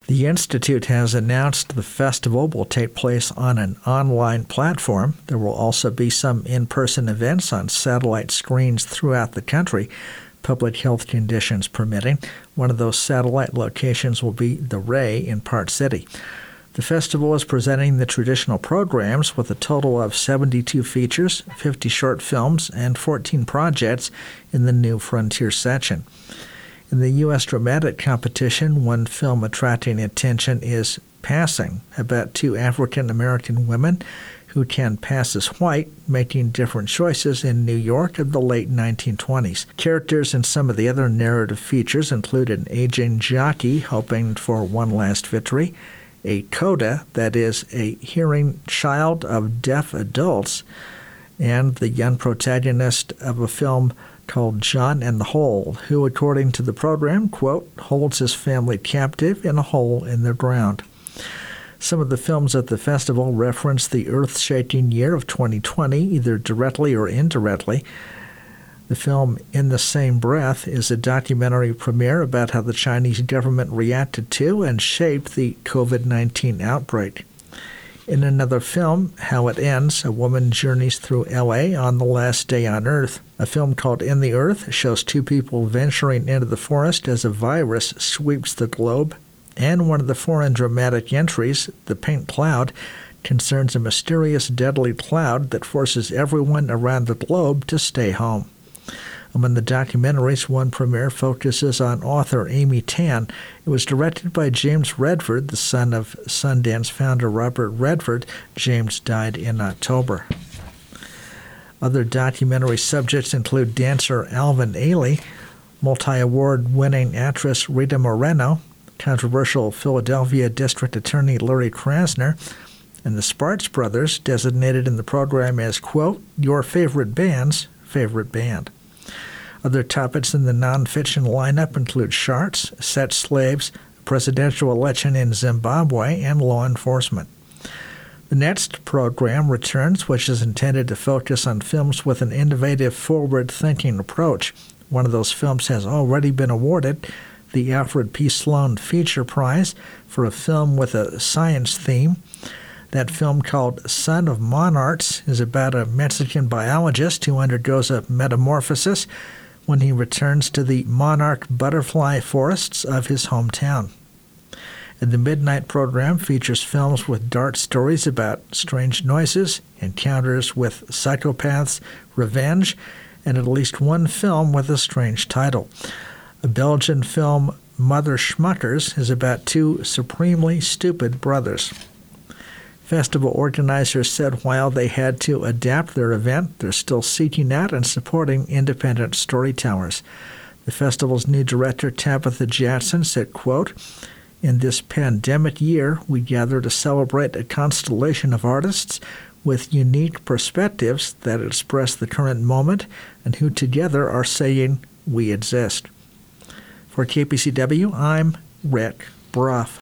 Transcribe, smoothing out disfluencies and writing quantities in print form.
The Institute has announced the festival will take place on an online platform. There will also be some in-person events on satellite screens throughout the country, public health conditions permitting. One of those satellite locations will be the Ray in Park City. The festival is presenting the traditional programs with a total of 72 features, 50 short films, and 14 projects in the New Frontier section. In the U.S. Dramatic Competition, one film attracting attention is Passing, about two African-American women who can pass as white, making different choices in New York of the late 1920s. Characters in some of the other narrative features include an aging jockey hoping for one last victory, a coda, that is, a hearing child of deaf adults, and the young protagonist of a film called John and the Hole, who, according to the program, quote, holds his family captive in a hole in the ground. Some of the films at the festival reference the earth-shaking year of 2020, either directly or indirectly. The film In the Same Breath is a documentary premiere about how the Chinese government reacted to and shaped the COVID-19 outbreak. In another film, How It Ends, a woman journeys through L.A. on the last day on Earth. A film called In the Earth shows two people venturing into the forest as a virus sweeps the globe. And one of the foreign dramatic entries, The Pink Cloud, concerns a mysterious deadly cloud that forces everyone around the globe to stay home. Among the documentaries, one premiere focuses on author Amy Tan. It was directed by James Redford, the son of Sundance founder Robert Redford. James died in October. Other documentary subjects include dancer Alvin Ailey, multi-award-winning actress Rita Moreno, controversial Philadelphia District Attorney Larry Krasner, and the Sparks Brothers, designated in the program as, quote, your favorite band's favorite band. Other topics in the nonfiction lineup include Sharks, Set Slaves, a presidential election in Zimbabwe, and law enforcement. The next program returns, which is intended to focus on films with an innovative, forward-thinking approach. One of those films has already been awarded the Alfred P. Sloan Feature Prize for a film with a science theme. That film, called Son of Monarchs, is about a Mexican biologist who undergoes a metamorphosis when he returns to the monarch butterfly forests of his hometown. And the Midnight program features films with dark stories about strange noises, encounters with psychopaths, revenge, and at least one film with a strange title. A Belgian film, Mother Schmuckers, is about two supremely stupid brothers. Festival organizers said while they had to adapt their event, they're still seeking out and supporting independent storytellers. The festival's new director, Tabitha Jackson, said, quote, in this pandemic year, we gather to celebrate a constellation of artists with unique perspectives that express the current moment and who together are saying, we exist. For KPCW, I'm Rick Brough.